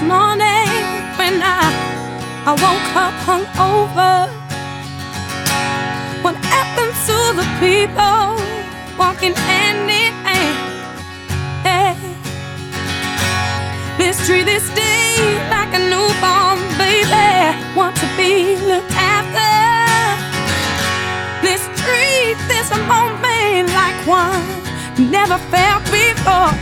morning when I woke up hungover. What happened to the people walking hand in hand? Hey, let's treat this day like a newborn baby, want to be looked after. Let's treat this moment like one never felt before.